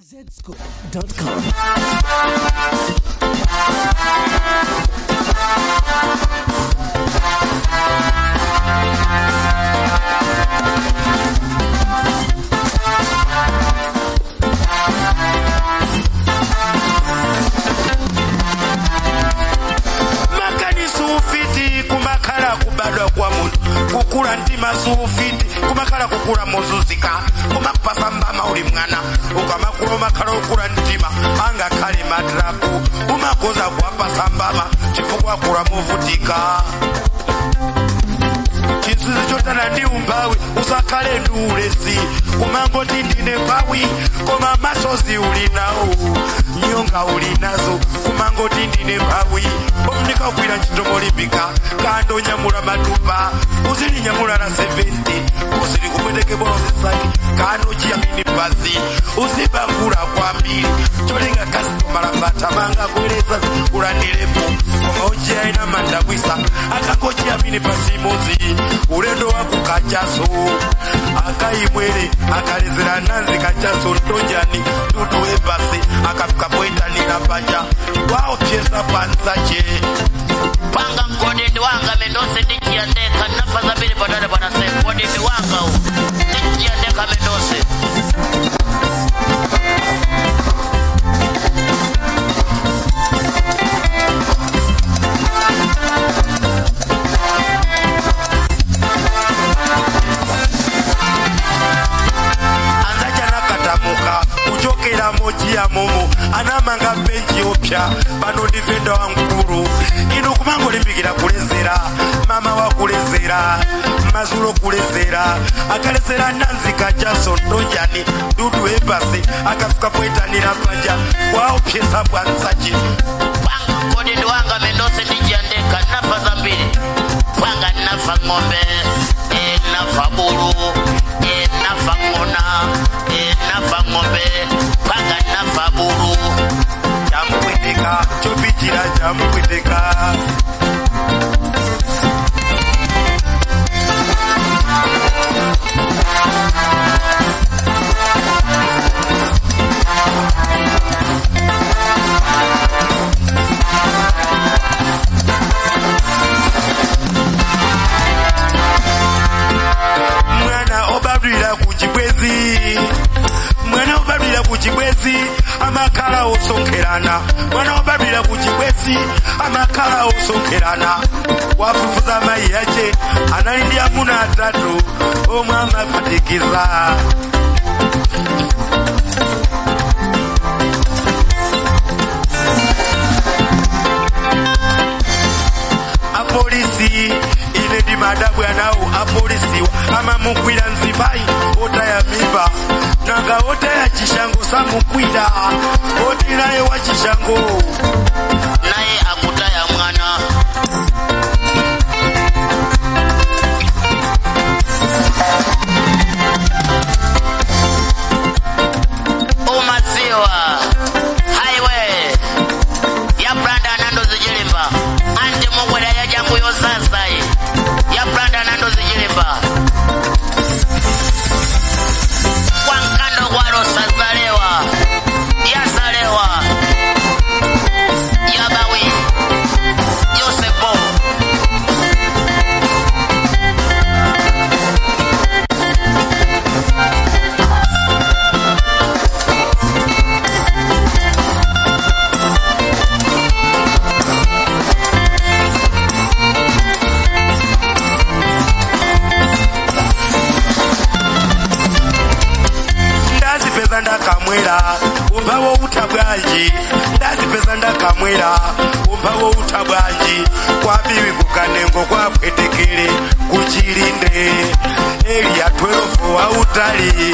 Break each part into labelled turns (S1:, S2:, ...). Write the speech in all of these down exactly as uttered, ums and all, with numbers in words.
S1: zscoop dot com.
S2: Kukula ntima sufiti kumakala kukula muzuzika kumakupasa mbama uli mwana ukamakula umakala ukula ntima anga kale madrapu umakoza kuwapasa mbama chifukwa kula muvutika chinsuzi chotana ndi umbawi usakale ndulesi kumango tindine pawi koma masozi ulinawo nyonga ulinazo kumango tindine pawi omunika kwira ntchito molimbika kando nyamula matupa uzili nyamula na seventy uzili kumwendeke bolozesaki kando chiyamini pasi uzibangula kwambiri cholenga kasitomala batamanga kueleza kulanilepo koma uchiya ina mandabwisa akakochiyamini pasi mozi ulendo wako kachaso akaimwele akalezera nanzi kachaso ntonjani tutu ebase akafika poitanira panja wao pyesa pansache
S3: panga mkodende wanga mendose ndichiandeka nafaza bili padale bwana se mkodende wanga u ndichiandeka mendose
S2: moja momo anamanga benji opya bano defender wankuru ino kumango limbikira kulezera mama wa kulezera mazulo kulezera akalezera nanzi kajaso ndonjani dudu ebase akafika poitanira panja kwao pyesa bwansachi
S3: panga kodi ndiwanga mendose ndijiandeka nafa zambiri panga nafa ng'ombe e nafa buru e nafa ng'ona e nafa ng'ombe panga nafa buru
S2: jamkwiteka chopijira jamkwiteka mwana obabira kuchibwezi mwana obabira kuchibwezi amakala osonkerana mwana obabira kuchibwezi amakala osonkerana wafufuza mai yache analindia muna atatu omwama kutikiza apolisi ine di madabu yanao apolisi ama mukwira nzibai ota ya miba nanga ota ya chishango sa mukwira oti naye wa chishango
S3: naye akuta ya mwana umaziwa highway ya branda nando zijilimba anje mugwera ya jambu yo sasai ya branda nando zijilimba kwa nkando gwaro sazalewa ya zalewa ya bawi Yosepo
S2: ndazipeza ndakamwera umbawo utabwanji ndazipeza ndakamwera umbawo utabwanji kwabiwi kukanengo kwapwetekele kuchilinde eliya twelve wa utali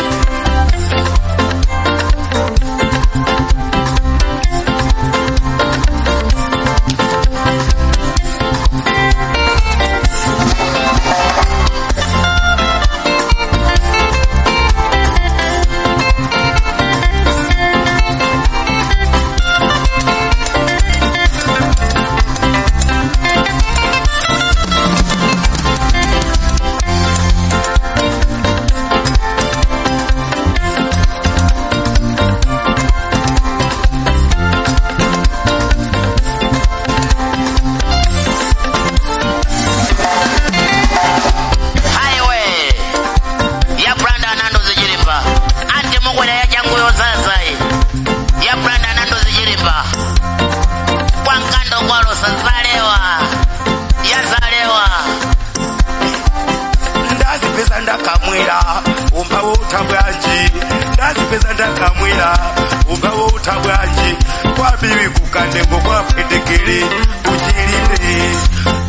S2: ndakamwira umbawo utabwanji ndazipeza ndakamwira umbawo utabwanji kwa bibi kukandengo kwa pendekele ujirinde